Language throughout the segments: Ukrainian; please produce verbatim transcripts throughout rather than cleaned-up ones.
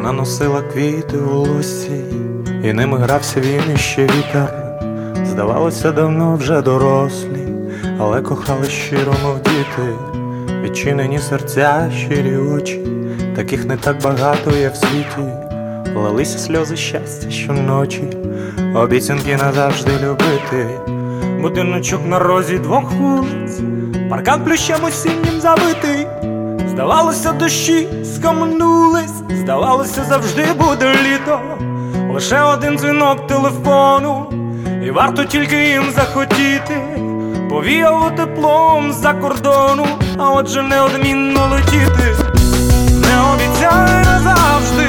Вона носила квіти у лусі, і ними грався він іще вітер. Здавалося, давно вже дорослі, але кохали щиро, мов діти. Відчинені серця, щирі очі, таких не так багато є в світі. Лилися сльози щастя щоночі, обіцянки назавжди любити. Будиночок на розі двох вулиць, паркан плющем осіннім забитий. Здавалося, дощі скам'янулись, здавалося, завжди буде літо. Лише один дзвінок телефону, і варто тільки їм захотіти. Повіяло теплом з-за кордону, а отже неодмінно летіти. Не обіцяй назавжди,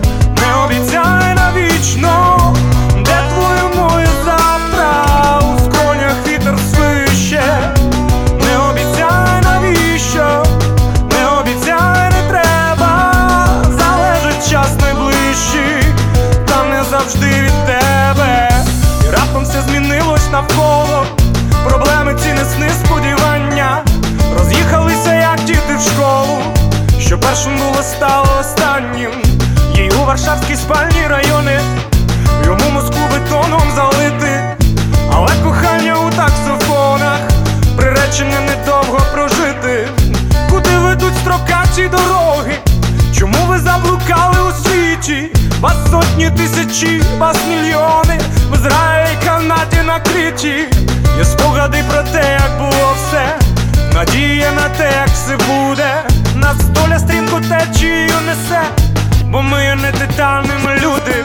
не обіцяй навічно, де твоє моє завтра, у скронях вітер свище. Не обіцяй навіщо, не обіцяй не треба, залежить час найближчий, та не завжди від тебе. І раптом все змінилось навколо, проблеми ці не сни, сподівання роз'їхалися, як діти в школу. Що першим було, стало останнім. Їй у варшавській спальні райони, йому Москву бетоном залити. Але кохання у таксофонах, приречення недовго прожити. Куди ведуть строкаті дороги? Чому ви заблукали у світі? Вас сотні тисячі, вас мільйони, без раю й канаті накриті. Є спогади про те, як було все, надія на те, як все буде. Нас доля стрімко течією несе, бо ми є не титанами люди.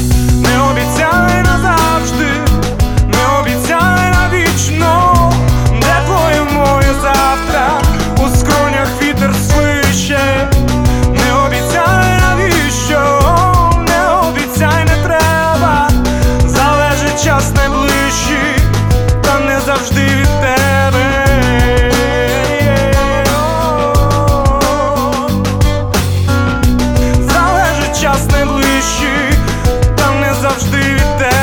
Не обіцяй назавжди, не обіцяй навічно, де твоє моє завтра, у скронях вітер свище. Не обіцяй навіщо, не обіцяй не треба, залежить час найближчий, та не завжди від тебе. Залежить час найближчий, та не завжди від тебе.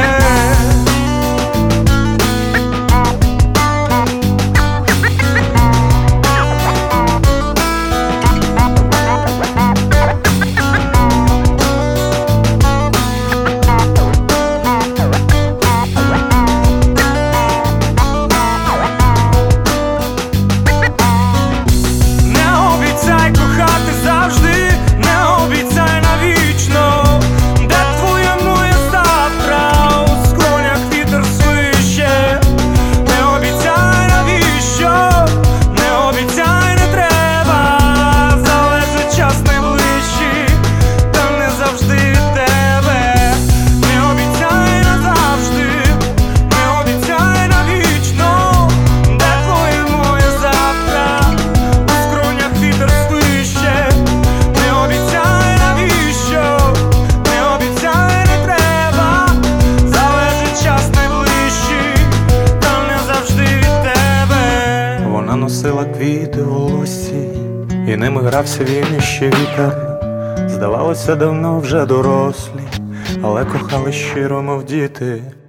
Носила квіти у лусі, і ними грався він іще вітер. Здавалося, давно вже дорослі, але кохали щиро, мов діти.